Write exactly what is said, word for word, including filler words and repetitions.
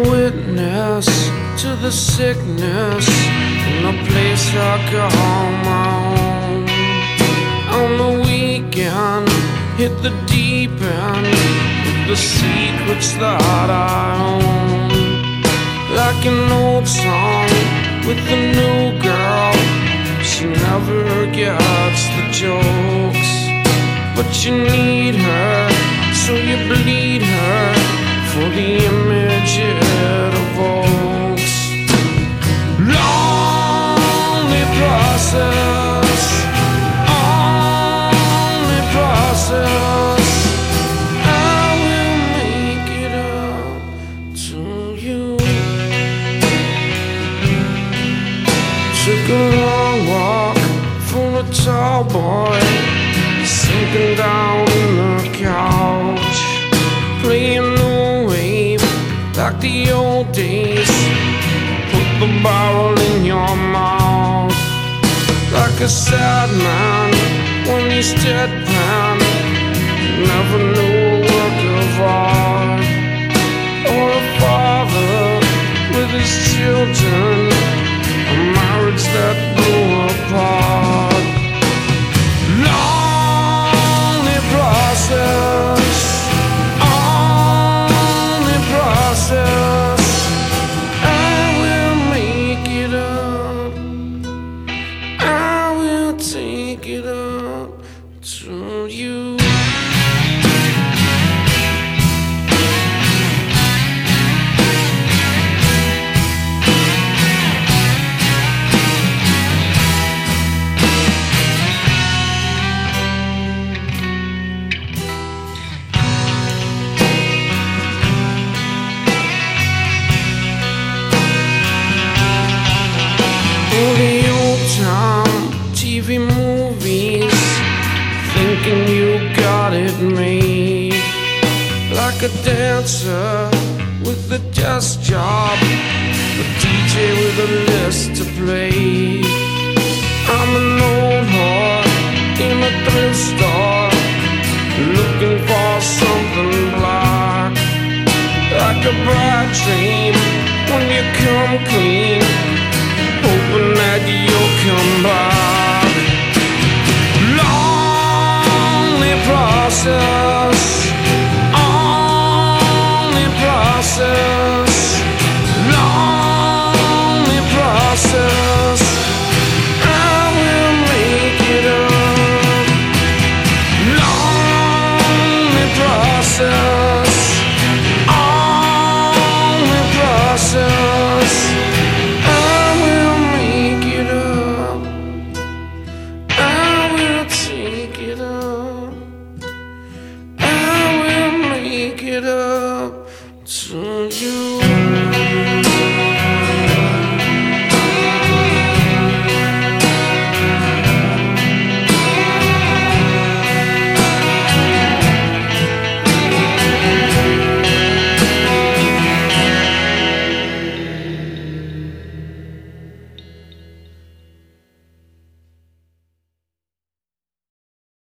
witness to the sickness in a place I call my own. On the weekend, hit the deep end with the secrets that I own. Like an old song with a new girl, she never gets the jokes. But you need her, so you bleed her for the image it evokes. Lonely process, only process. I will make it up to you. Took a long walk for a tall boy, sinking down in the couch, playing the wave like the old days. Put the barrel in your mouth, like a sad man when he's deadpan. Never knew a work of art, or a father with his children, a marriage that blew apart. Lonely process, only process. I will make it up, I will take it up to you. The old time T V movies, thinking you got it made. Like a dancer with a desk job, a D J with a list to play. I'm an old whore in a thrift store, looking for something black. Like a bright dream when you come clean, hoping that you'll come back. Lonely process, only process. Lonely process. I will make it up. Lonely process, only process. It up to you.